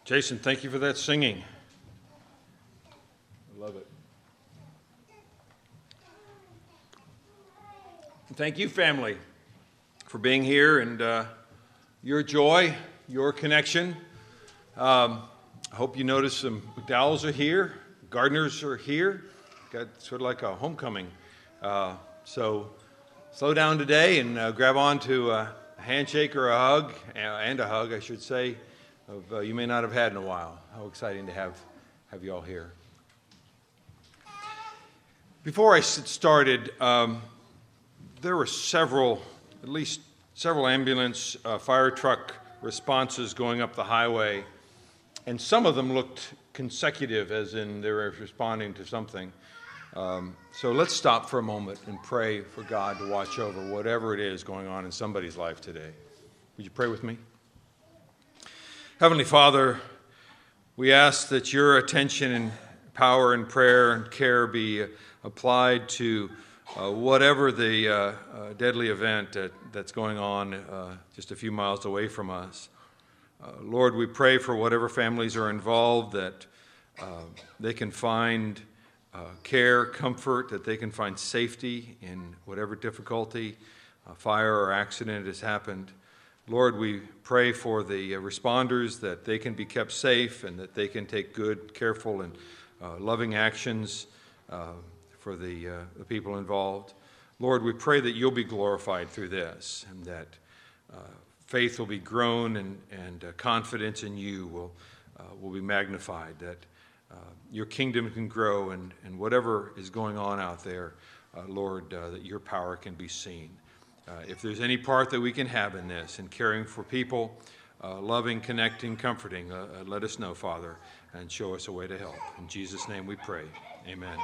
Jason, thank you for that singing. I love it. Thank you, family, for being here and your joy, your connection. I hope you notice some McDowells are here, Gardners are here. Got sort of like a homecoming. So slow down today and grab on to a handshake or a hug, and a hug, I should say, of you may not have had in a while. How exciting to have you all here. Before I started, there were at least several ambulance fire truck responses going up the highway, and some of them looked consecutive, as in they were responding to something. So let's stop for a moment and pray for God to watch over whatever it is going on in somebody's life today. Would you pray with me? Heavenly Father, we ask that your attention and power and prayer and care be applied to whatever the deadly event that's going on just a few miles away from us. Lord, we pray for whatever families are involved, that they can find care, comfort, that they can find safety in whatever difficulty, fire or accident has happened. Lord, we pray for the responders, that they can be kept safe and that they can take good, careful, and loving actions for the people involved. Lord, we pray that you'll be glorified through this, and that faith will be grown and confidence in you will be magnified, that your kingdom can grow, and whatever is going on out there, Lord, that your power can be seen. If there's any part that we can have in this, in caring for people, loving, connecting, comforting, let us know, Father, and show us a way to help. In Jesus' name we pray. Amen.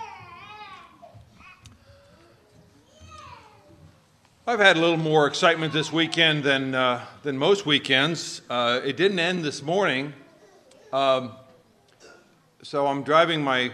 I've had a little more excitement this weekend than most weekends. It didn't end this morning. So I'm driving my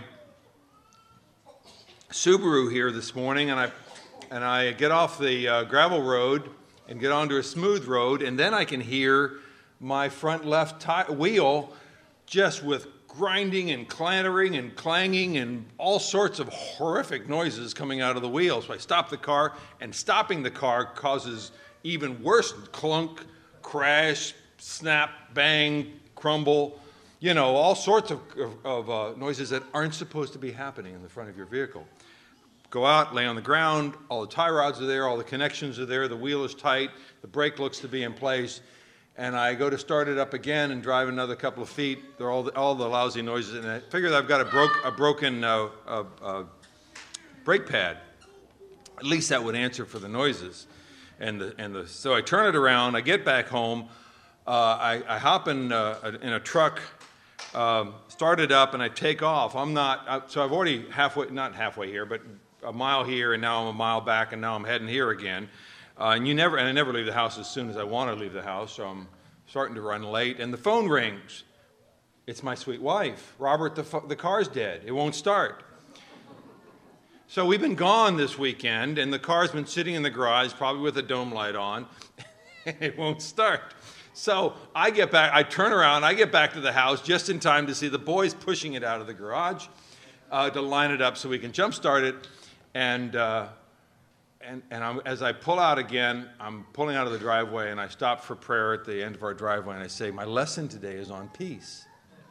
Subaru here this morning, and I get off the gravel road and get onto a smooth road, and then I can hear my front left wheel just with grinding and clattering and clanging and all sorts of horrific noises coming out of the wheel. So I stop the car, and stopping the car causes even worse clunk, crash, snap, bang, crumble, all sorts of noises that aren't supposed to be happening in the front of your vehicle. Go out, lay on the ground, all the tie rods are there, all the connections are there, the wheel is tight, the brake looks to be in place, and I go to start it up again and drive another couple of feet. They're all the lousy noises, and I figure that I've got a broken brake pad. At least that would answer for the noises. So I turn it around, I get back home, I hop in a truck, start it up, and I take off. So I've already not halfway here, but a mile here, and now I'm a mile back, and now I'm heading here again. And I never leave the house as soon as I want to leave the house, so I'm starting to run late. And the phone rings. It's my sweet wife. Robert, the car's dead. It won't start. So we've been gone this weekend, and the car's been sitting in the garage, probably with a dome light on, and it won't start. So I get back, I turn around, I get back to the house just in time to see the boys pushing it out of the garage to line it up so we can jump start it. And as I pull out again, I'm pulling out of the driveway, and I stop for prayer at the end of our driveway, and I say, my lesson today is on peace.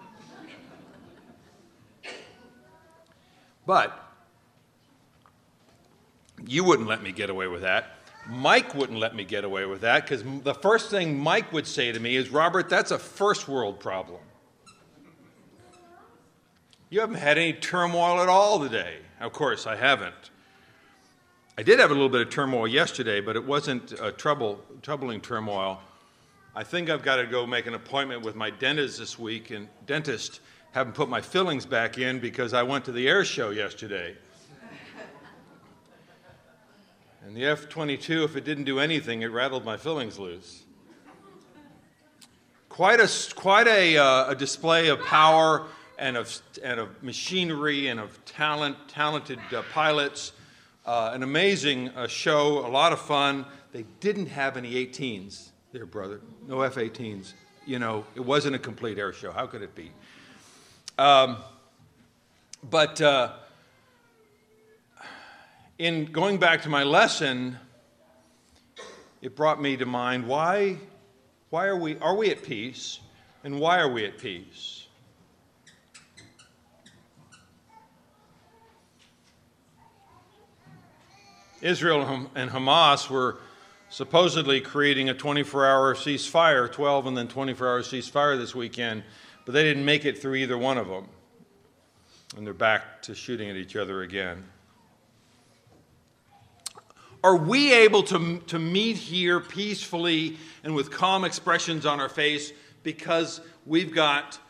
But you wouldn't let me get away with that. Mike wouldn't let me get away with that, because the first thing Mike would say to me is, Robert, that's a first world problem. You haven't had any turmoil at all today. Of course, I haven't. I did have a little bit of turmoil yesterday, but it wasn't troubling turmoil. I think I've got to go make an appointment with my dentist this week, and haven't put my fillings back in because I went to the air show yesterday. And the F-22, if it didn't do anything, it rattled my fillings loose. Quite a display of power and of machinery and of talented pilots. An amazing show, a lot of fun. They didn't have any 18s there, brother. No F-18s. it wasn't a complete air show. How could it be? But in going back to my lesson, it brought me to mind, why are we at peace, and why are we at peace? Israel and Hamas were supposedly creating a 24-hour ceasefire, 12 and then 24-hour ceasefire this weekend, but they didn't make it through either one of them. And they're back to shooting at each other again. Are we able to meet here peacefully and with calm expressions on our face because we've got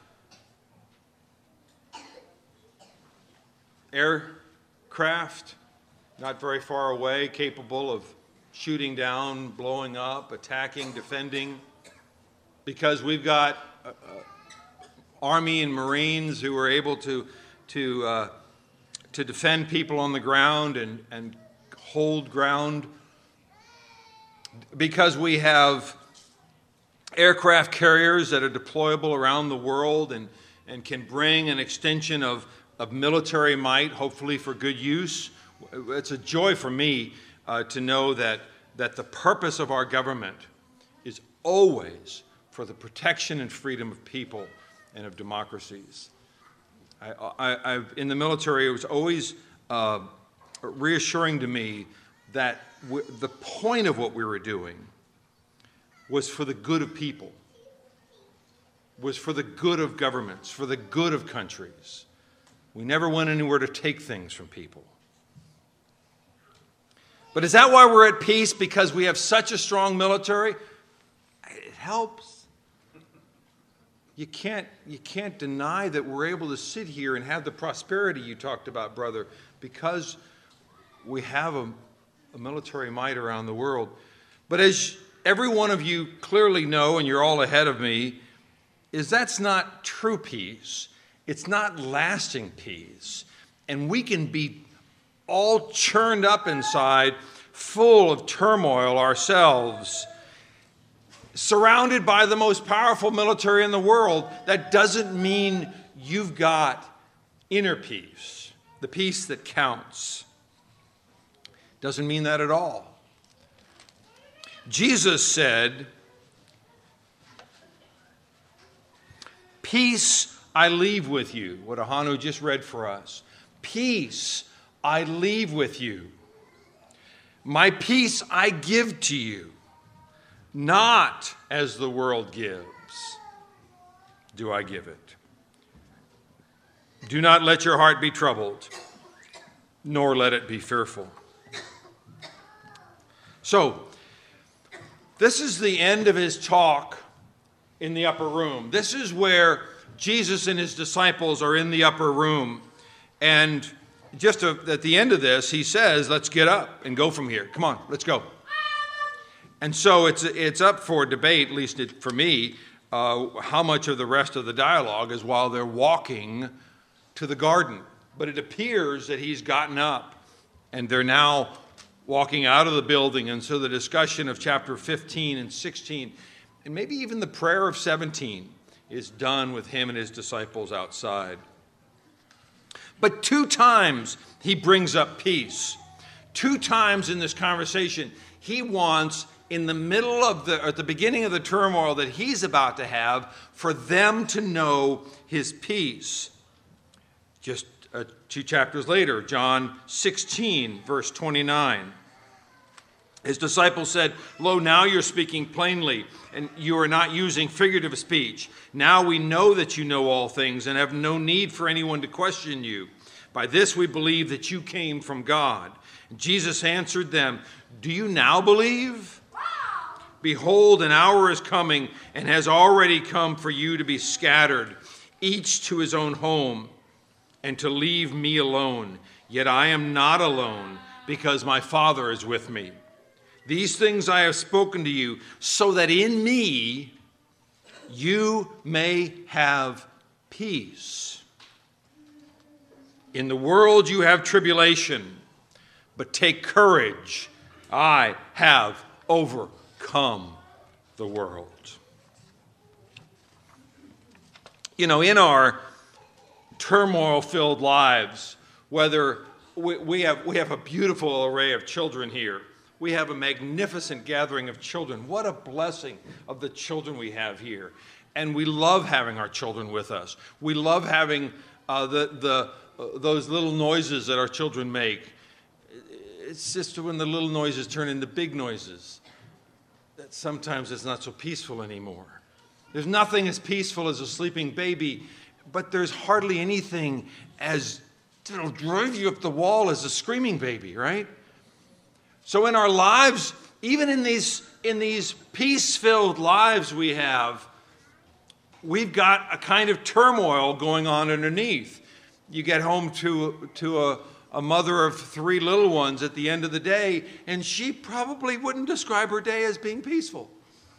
aircraft not very far away, capable of shooting down, blowing up, attacking, defending, because we've got Army and Marines who are able to defend people on the ground and hold ground, because we have aircraft carriers that are deployable around the world and can bring an extension of military might, hopefully for good use. It's a joy for me to know that the purpose of our government is always for the protection and freedom of people and of democracies. In the military, it was always reassuring to me that the point of what we were doing was for the good of people, was for the good of governments, for the good of countries. We never went anywhere to take things from people. But is that why we're at peace? Because we have such a strong military? It helps. You can't deny that we're able to sit here and have the prosperity you talked about, brother, because we have a military might around the world. But as every one of you clearly know, and you're all ahead of me, is that's not true peace. It's not lasting peace. And we can be all churned up inside, full of turmoil ourselves, surrounded by the most powerful military in the world. That doesn't mean you've got inner peace, the peace that counts. Doesn't mean that at all. Jesus said, "Peace I leave with you," what Ahanu just read for us. Peace I leave with you. My peace I give to you. Not as the world gives, do I give it. Do not let your heart be troubled, nor let it be fearful. So, this is the end of his talk in the upper room. This is where Jesus and his disciples are in the upper room. And just at the end of this, he says, let's get up and go from here. Come on, let's go. And so it's up for debate, at least for me, how much of the rest of the dialogue is while they're walking to the garden. But it appears that he's gotten up and they're now walking out of the building. And so the discussion of chapter 15 and 16, and maybe even the prayer of 17, is done with him and his disciples outside. But 2 times he brings up peace. 2 times in this conversation, he wants, in the middle of at the beginning of the turmoil that he's about to have, for them to know his peace. Just 2 chapters later, John 16, verse 29. His disciples said, "Lo, now you're speaking plainly, and you are not using figurative speech. Now we know that you know all things and have no need for anyone to question you. By this we believe that you came from God." And Jesus answered them, "Do you now believe? Behold, an hour is coming and has already come for you to be scattered, each to his own home, and to leave me alone. Yet I am not alone, because my Father is with me. These things I have spoken to you, so that in me you may have peace. In the world you have tribulation, but take courage. I have overcome the world." In our turmoil-filled lives, whether we have a beautiful array of children here. We have a magnificent gathering of children. What a blessing of the children we have here. And we love having our children with us. We love having those little noises that our children make. It's just when the little noises turn into big noises that sometimes it's not so peaceful anymore. There's nothing as peaceful as a sleeping baby, but there's hardly anything as it'll drive you up the wall as a screaming baby, right? So in our lives, even in these peace-filled lives we've got a kind of turmoil going on underneath. You get home to a mother of 3 little ones at the end of the day, and she probably wouldn't describe her day as being peaceful.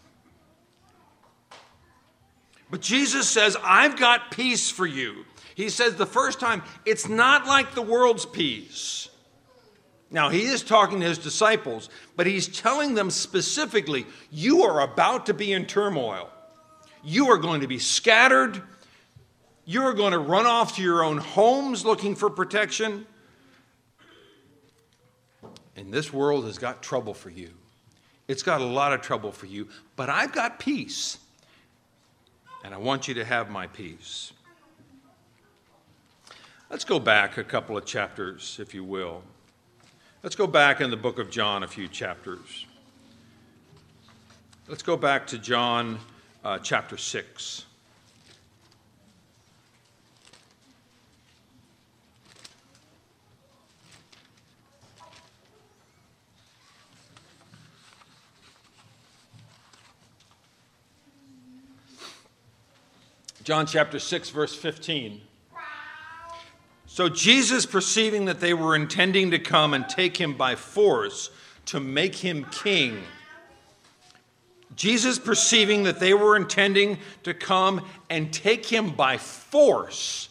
But Jesus says, I've got peace for you. He says the first time, it's not like the world's peace. Now, he is talking to his disciples, but he's telling them specifically, you are about to be in turmoil. You are going to be scattered. You are going to run off to your own homes looking for protection. And this world has got trouble for you. It's got a lot of trouble for you, but I've got peace. And I want you to have my peace. Let's go back a couple of chapters, if you will. Let's go back in the book of John a few chapters. Let's go back to John chapter 6. John chapter 6, verse 15. So Jesus, perceiving that they were intending to come and take him by force to make him king. Jesus, perceiving that they were intending to come and take him by force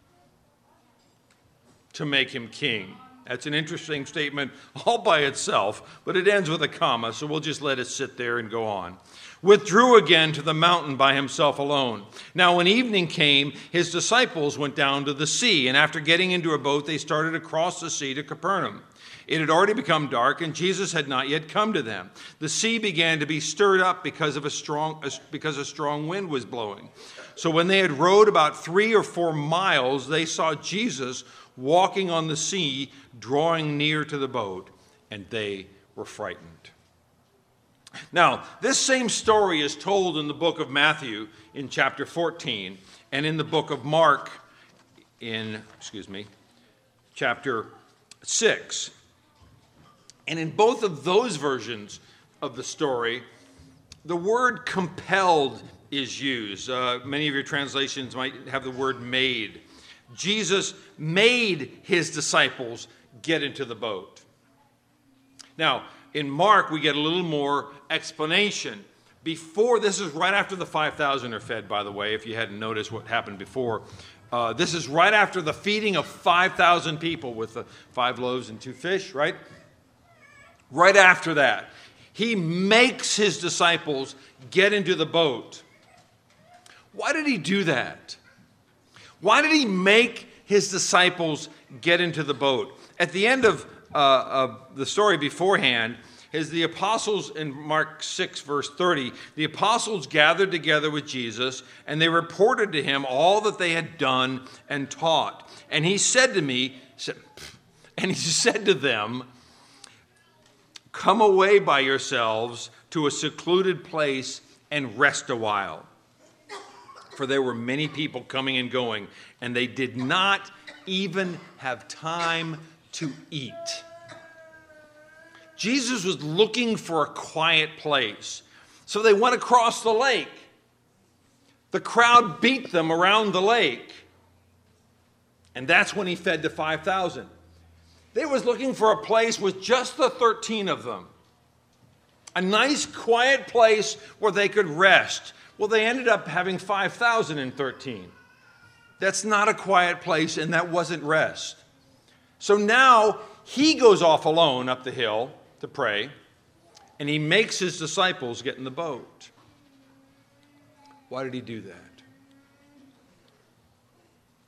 to make him king. That's an interesting statement all by itself, but it ends with a comma, so we'll just let it sit there and go on. Withdrew again to the mountain by himself alone. Now when evening came, his disciples went down to the sea, and after getting into a boat, they started across the sea to Capernaum. It had already become dark, and Jesus had not yet come to them. The sea began to be stirred up because a strong wind was blowing. So when they had rowed about 3 or 4 miles, they saw Jesus walking on the sea, drawing near to the boat, and they were frightened. Now, this same story is told in the book of Matthew in chapter 14 and in the book of Mark in, chapter 6. And in both of those versions of the story, the word compelled is used. Many of your translations might have the word made. Jesus made his disciples get into the boat. Now, in Mark, we get a little more explanation. This is right after the 5,000 are fed, by the way, if you hadn't noticed what happened before. This is right after the feeding of 5,000 people with the 5 loaves and 2 fish, right? Right after that, he makes his disciples get into the boat. Why did he do that? Why did he make his disciples get into the boat? At the end of the story beforehand, is the apostles in Mark 6, verse 30, the apostles gathered together with Jesus, and they reported to him all that they had done and taught. And he said to them, come away by yourselves to a secluded place and rest a while. For there were many people coming and going, and they did not even have time to eat. Jesus was looking for a quiet place. So they went across the lake. The crowd beat them around the lake. And that's when he fed the 5,000. They was looking for a place with just the 13 of them. A nice quiet place where they could rest. Well, they ended up having 5,013. That's not a quiet place, and that wasn't rest. So now he goes off alone up the hill to pray, and he makes his disciples get in the boat. Why did he do that?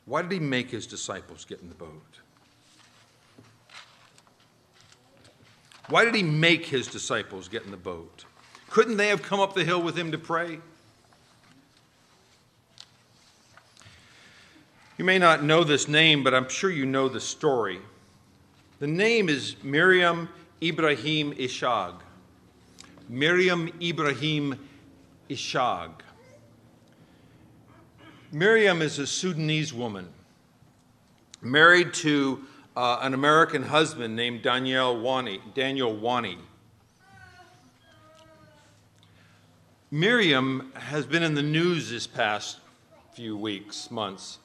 Why did he make his disciples get in the boat? Why did he make his disciples get in the boat? Couldn't they have come up the hill with him to pray? You may not know this name, but I'm sure you know the story. The name is Miriam Ibrahim Ishag. Miriam Ibrahim Ishag. Miriam is a Sudanese woman married to an American husband named Daniel Wani. Miriam has been in the news this past few weeks, months.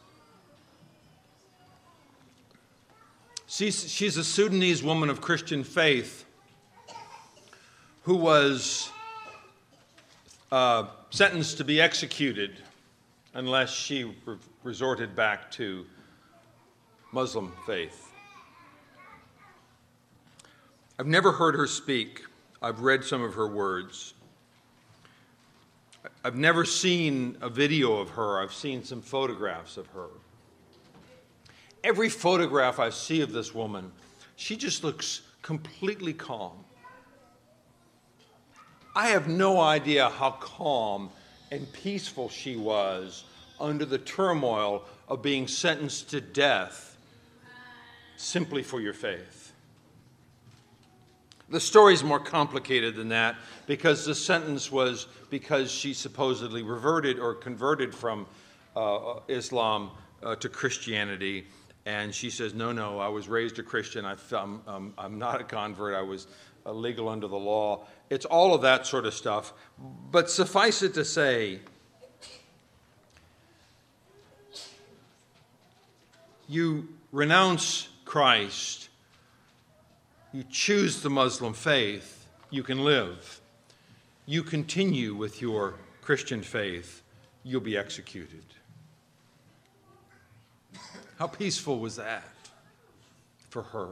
She's a Sudanese woman of Christian faith who was sentenced to be executed unless she resorted back to Muslim faith. I've never heard her speak. I've read some of her words. I've never seen a video of her. I've seen some photographs of her. Every photograph I see of this woman, she just looks completely calm. I have no idea how calm and peaceful she was under the turmoil of being sentenced to death simply for your faith. The story's more complicated than that because the sentence was because she supposedly reverted or converted from Islam to Christianity. And she says, no, I was raised a Christian. I'm not a convert. I was legal under the law. It's all of that sort of stuff. But suffice it to say, you renounce Christ, you choose the Muslim faith, you can live. You continue with your Christian faith, you'll be executed. How peaceful was that for her?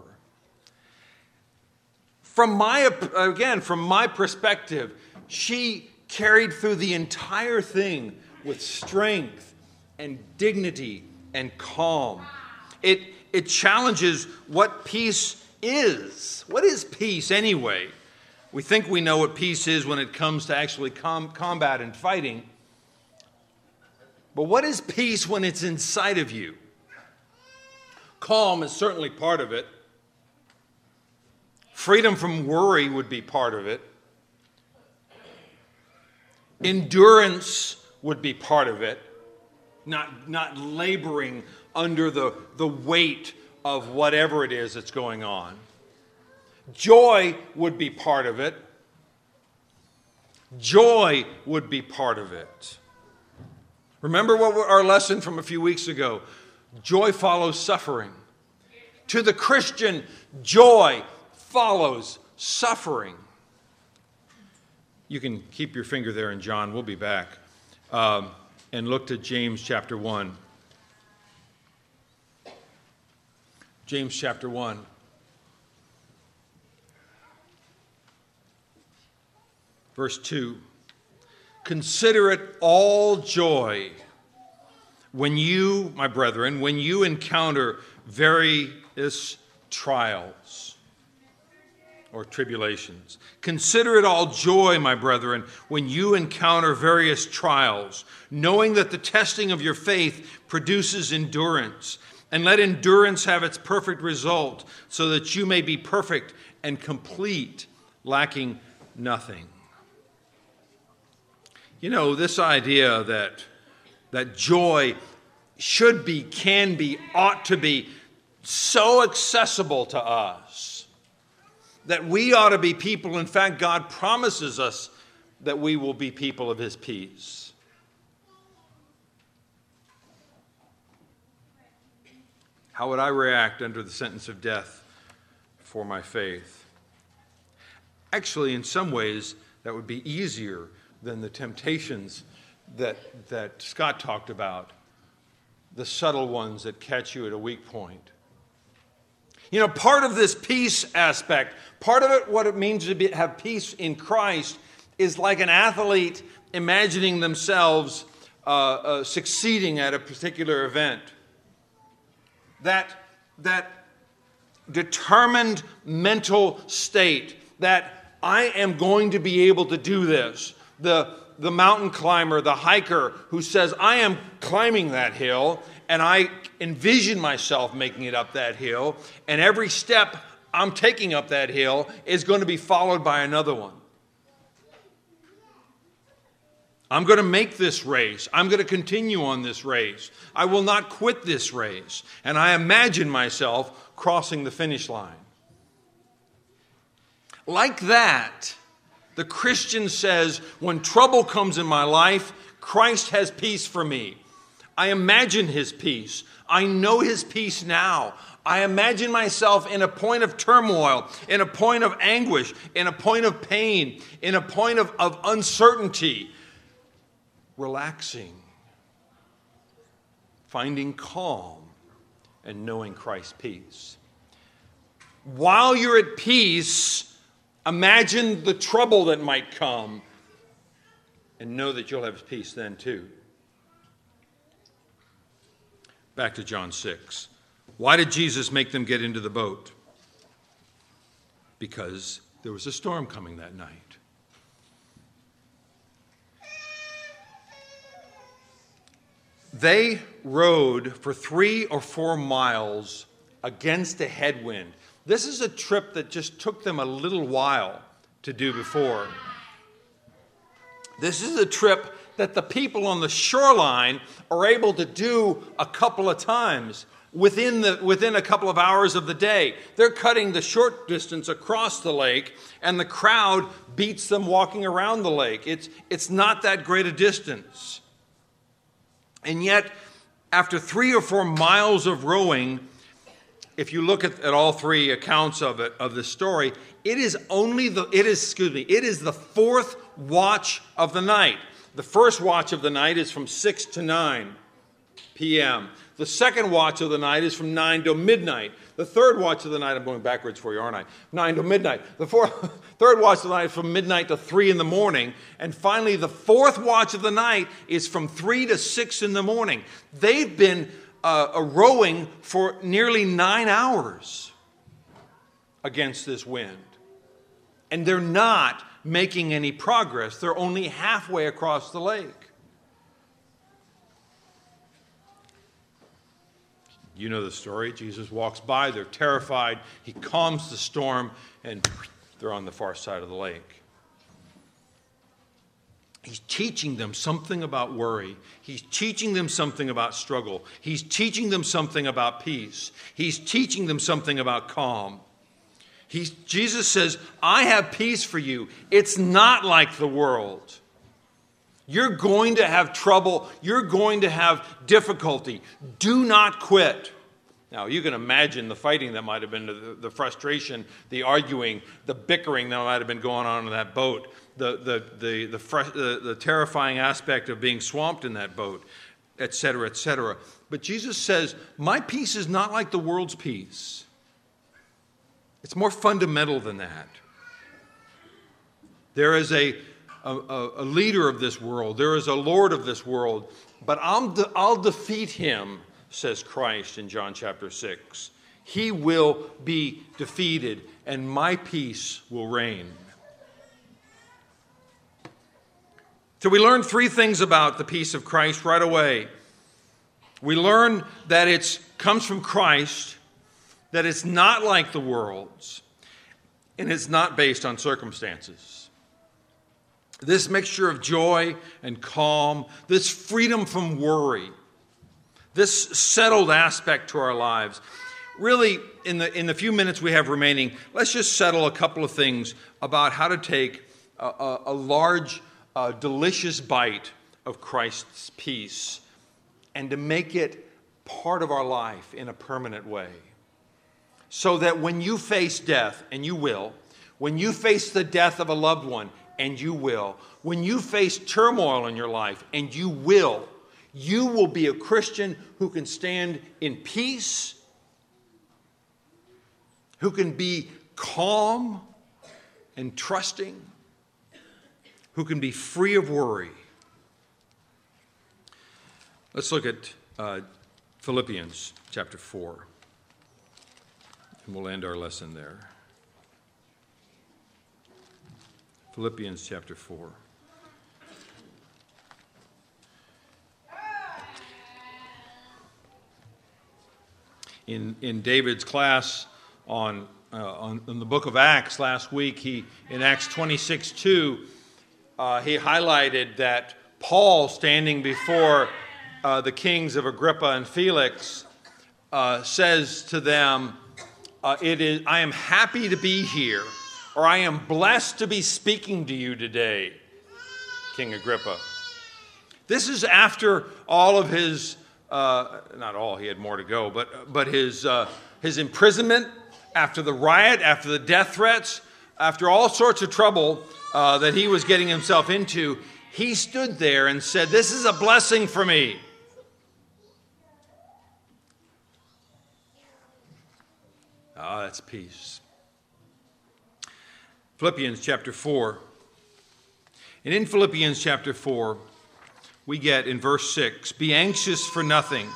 From my perspective, she carried through the entire thing with strength and dignity and calm. It challenges what peace is. What is peace anyway? We think we know what peace is when it comes to actually combat and fighting. But what is peace when it's inside of you? Calm is certainly part of it. Freedom from worry would be part of it. Endurance would be part of it. Not laboring under the weight of whatever it is that's going on. Joy would be part of it. Joy would be part of it. Remember our lesson from a few weeks ago? Joy follows suffering. To the Christian, joy follows suffering. You can keep your finger there in John. We'll be back. And look to James chapter 1. James chapter 1. Verse 2. Consider it all joy when you, my brethren, when you encounter various trials or tribulations. Consider it all joy, my brethren, when you encounter various trials, knowing that the testing of your faith produces endurance. And let endurance have its perfect result, so that you may be perfect and complete, lacking nothing. You know, this idea that joy should be, can be, ought to be so accessible to us that we ought to be people. In fact, God promises us that we will be people of His peace. How would I react under the sentence of death for my faith? Actually, in some ways, that would be easier than the temptations that Scott talked about, the subtle ones that catch you at a weak point. You know, part of this peace aspect, part of it, what it means to have peace in Christ, is like an athlete imagining themselves succeeding at a particular event. that determined mental state that I am going to be able to do this. The mountain climber, the hiker who says, I am climbing that hill, and I envision myself making it up that hill, and every step I'm taking up that hill is going to be followed by another one. I'm going to make this race. I'm going to continue on this race. I will not quit this race. And I imagine myself crossing the finish line. Like that, the Christian says, when trouble comes in my life, Christ has peace for me. I imagine his peace. I know his peace now. I imagine myself in a point of turmoil, in a point of anguish, in a point of pain, in a point of uncertainty, relaxing, finding calm, and knowing Christ's peace. While you're at peace, imagine the trouble that might come and know that you'll have peace then too. Back to John 6. Why did Jesus make them get into the boat? Because there was a storm coming that night. They rowed for 3 or 4 miles against a headwind. This is a trip that just took them a little while to do before. This is a trip that the people on the shoreline are able to do a couple of times within a couple of hours of the day. They're cutting the short distance across the lake, and the crowd beats them walking around the lake. It's not that great a distance. And yet, after 3 or 4 miles of rowing, if you look at all 3 accounts of the story, it is the 4th watch of the night. The first watch of the night is from 6 to 9 p.m. The second watch of the night is from 9 to midnight. The third watch of the night, I'm going backwards for you, aren't I? 9 to midnight. The third watch of the night is from midnight to 3 in the morning. And finally, the fourth watch of the night is from 3 to 6 in the morning. They've been rowing for nearly 9 hours against this wind. And they're not making any progress. They're only halfway across the lake. You know the story. Jesus walks by. They're terrified. He calms the storm, and they're on the far side of the lake. He's teaching them something about worry. He's teaching them something about struggle. He's teaching them something about peace. He's teaching them something about calm. Jesus says, I have peace for you. It's not like the world. You're going to have trouble. You're going to have difficulty. Do not quit. Now, you can imagine the fighting that might have been, the frustration, the arguing, the bickering that might have been going on in that boat, the terrifying aspect of being swamped in that boat, etc., etc. But Jesus says, my peace is not like the world's peace. It's more fundamental than that. There is a leader of this world. There is a Lord of this world. But I'll defeat him, says Christ in John chapter 6. He will be defeated, and my peace will reign. So we learn 3 things about the peace of Christ right away. We learn that it comes from Christ, that it's not like the world's, and it's not based on circumstances. This mixture of joy and calm, this freedom from worry, this settled aspect to our lives. Really, in the few minutes we have remaining, let's just settle a couple of things about how to take a large, delicious bite of Christ's peace and to make it part of our life in a permanent way. So that when you face death, and you will, when you face the death of a loved one, and you will, when you face turmoil in your life, and you will be a Christian who can stand in peace, who can be calm and trusting, who can be free of worry. Let's look at Philippians chapter 4. And we'll end our lesson there. Philippians chapter 4. In David's class on the book of Acts last week, in Acts 26:2, he highlighted that Paul, standing before the kings of Agrippa and Felix, says to them, I am happy to be here, or I am blessed to be speaking to you today, King Agrippa. This is after all of his, not all, he had more to go, but his imprisonment, after the riot, after the death threats, after all sorts of trouble that he was getting himself into, he stood there and said, "This is a blessing for me." Ah, that's peace. Philippians chapter 4. And in Philippians chapter 4, we get in verse 6, "Be anxious for nothing,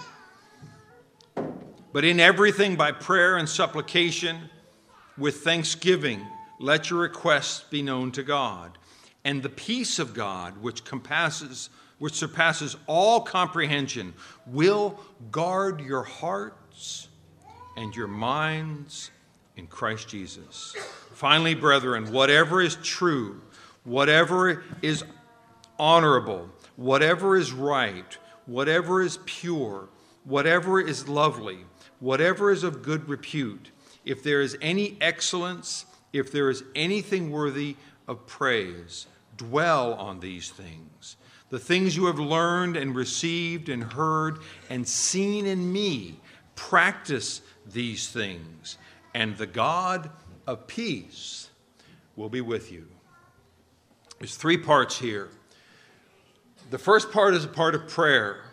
but in everything by prayer and supplication, with thanksgiving, let your requests be known to God. And the peace of God, which surpasses all comprehension, will guard your hearts and your minds in Christ Jesus. Finally, brethren, whatever is true, whatever is honorable, whatever is right, whatever is pure, whatever is lovely, whatever is of good repute, if there is any excellence, if there is anything worthy of praise, dwell on these things. The things you have learned and received and heard and seen in me, practice these things, and the God of peace will be with you." There's three parts here. The first part is a part of prayer,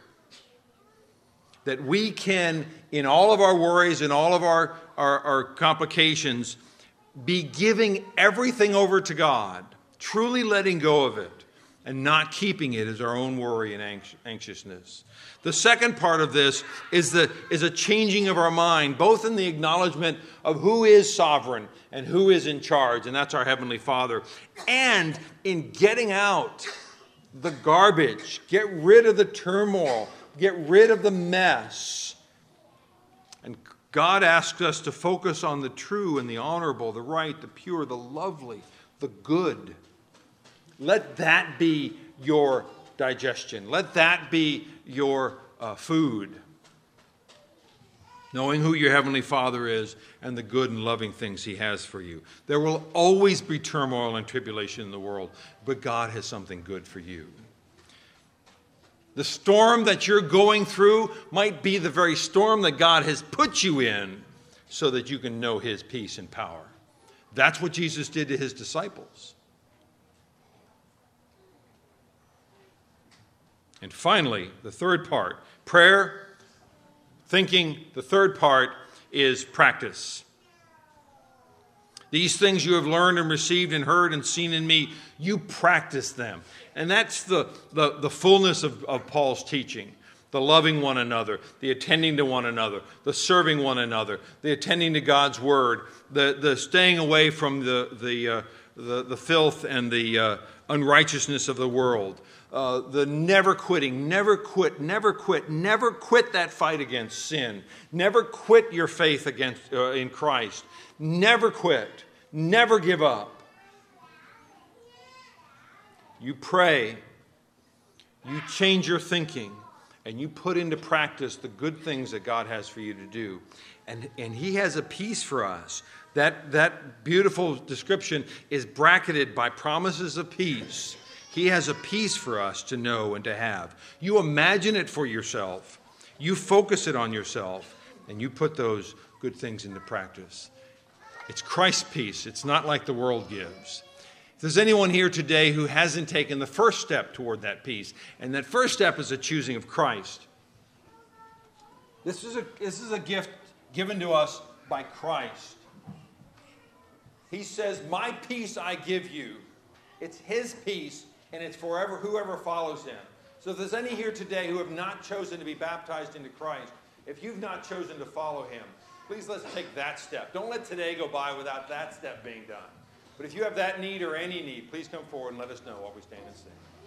that we can, in all of our worries and all of our complications, be giving everything over to God, truly letting go of it, and not keeping it as our own worry and anxiousness. The second part of this is a changing of our mind, both in the acknowledgement of who is sovereign and who is in charge, and that's our Heavenly Father, and in getting out the garbage, get rid of the turmoil, get rid of the mess. And God asks us to focus on the true and the honorable, the right, the pure, the lovely, the good. Let that be your digestion. Let that be your food. Knowing who your Heavenly Father is and the good and loving things He has for you. There will always be turmoil and tribulation in the world, but God has something good for you. The storm that you're going through might be the very storm that God has put you in so that you can know His peace and power. That's what Jesus did to His disciples. And finally, the third part, prayer, thinking. The third part is practice. These things you have learned and received and heard and seen in me, you practice them. And that's the fullness of Paul's teaching. The loving one another, the attending to one another, the serving one another, the attending to God's word, the staying away from the filth and the unrighteousness of the world. The never quitting, never quit that fight against sin. Never quit your faith in Christ. Never quit. Never give up. You pray. You change your thinking. And you put into practice the good things that God has for you to do. And He has a peace for us. That beautiful description is bracketed by promises of peace. He has a peace for us to know and to have. You imagine it for yourself. You focus it on yourself. And you put those good things into practice. It's Christ's peace. It's not like the world gives. If there's anyone here today who hasn't taken the first step toward that peace, and that first step is a choosing of Christ. This is a gift given to us by Christ. He says, "My peace I give you." It's His peace, and it's for whoever follows Him. So if there's any here today who have not chosen to be baptized into Christ, If you've not chosen to follow him, please let's take that step. Don't let today go by without that step being done. But if you have that need or any need, please come forward and let us know while we stand and sing.